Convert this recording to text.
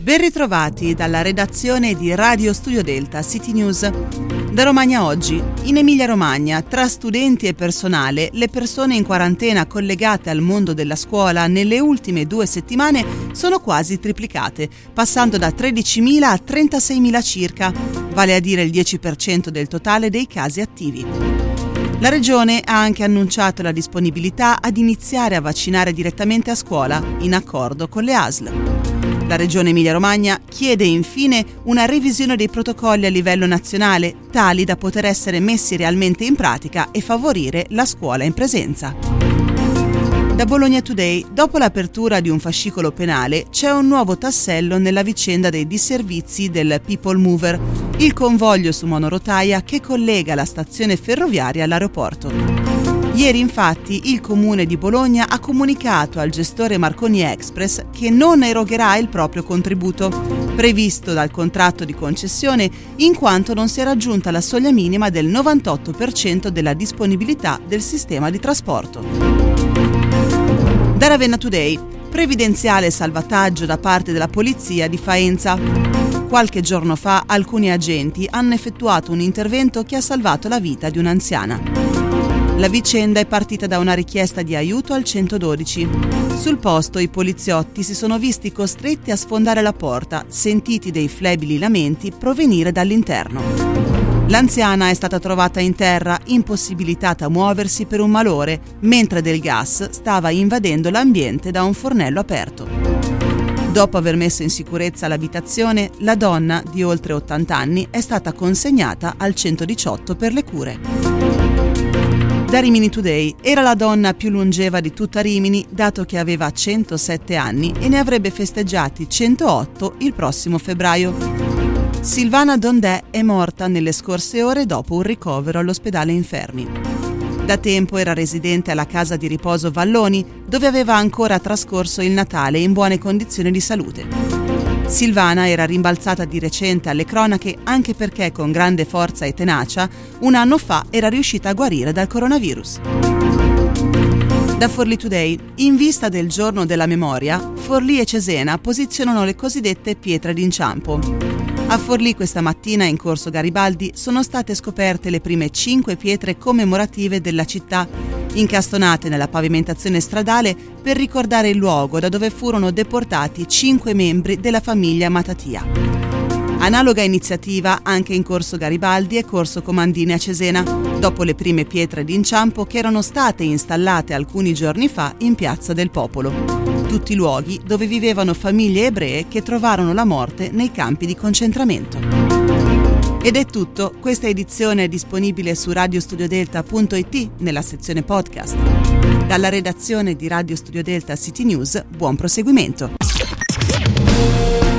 Ben ritrovati dalla redazione di Radio Studio Delta City News. Da Romagna oggi, in Emilia-Romagna, tra studenti e personale, le persone in quarantena collegate al mondo della scuola nelle ultime 2 settimane sono quasi triplicate, passando da 13.000 a 36.000 circa, vale a dire il 10% del totale dei casi attivi. La Regione ha anche annunciato la disponibilità ad iniziare a vaccinare direttamente a scuola, in accordo con le ASL. La Regione Emilia-Romagna chiede infine una revisione dei protocolli a livello nazionale, tali da poter essere messi realmente in pratica e favorire la scuola in presenza. Da Bologna Today, dopo l'apertura di un fascicolo penale, c'è un nuovo tassello nella vicenda dei disservizi del People Mover, il convoglio su monorotaia che collega la stazione ferroviaria all'aeroporto. Ieri infatti il Comune di Bologna ha comunicato al gestore Marconi Express che non erogherà il proprio contributo, previsto dal contratto di concessione, in quanto non si è raggiunta la soglia minima del 98% della disponibilità del sistema di trasporto. Da Ravenna Today, previdenziale salvataggio da parte della polizia di Faenza. Qualche giorno fa alcuni agenti hanno effettuato un intervento che ha salvato la vita di un'anziana. La vicenda è partita da una richiesta di aiuto al 112. Sul posto i poliziotti si sono visti costretti a sfondare la porta, sentiti dei flebili lamenti provenire dall'interno. L'anziana è stata trovata in terra, impossibilitata a muoversi per un malore, mentre del gas stava invadendo l'ambiente da un fornello aperto. Dopo aver messo in sicurezza l'abitazione, la donna, di oltre 80 anni, è stata consegnata al 118 per le cure. Da Rimini Today, era la donna più longeva di tutta Rimini, dato che aveva 107 anni e ne avrebbe festeggiati 108 il prossimo febbraio. Silvana Dondè è morta nelle scorse ore dopo un ricovero all'ospedale infermi. Da tempo era residente alla casa di riposo Valloni, dove aveva ancora trascorso il Natale in buone condizioni di salute. Silvana era rimbalzata di recente alle cronache anche perché con grande forza e tenacia un anno fa era riuscita a guarire dal coronavirus. Da Forlì Today, in vista del giorno della memoria, Forlì e Cesena posizionano le cosiddette pietre d'inciampo. A Forlì questa mattina in corso Garibaldi sono state scoperte le prime 5 pietre commemorative della città, incastonate nella pavimentazione stradale per ricordare il luogo da dove furono deportati 5 membri della famiglia Matatia. Analoga iniziativa anche in corso Garibaldi e corso Comandini a Cesena, dopo le prime pietre d'inciampo che erano state installate alcuni giorni fa in Piazza del Popolo. Tutti luoghi dove vivevano famiglie ebree che trovarono la morte nei campi di concentramento. Ed è tutto, questa edizione è disponibile su radiostudiodelta.it nella sezione podcast. Dalla redazione di Radio Studio Delta City News, buon proseguimento.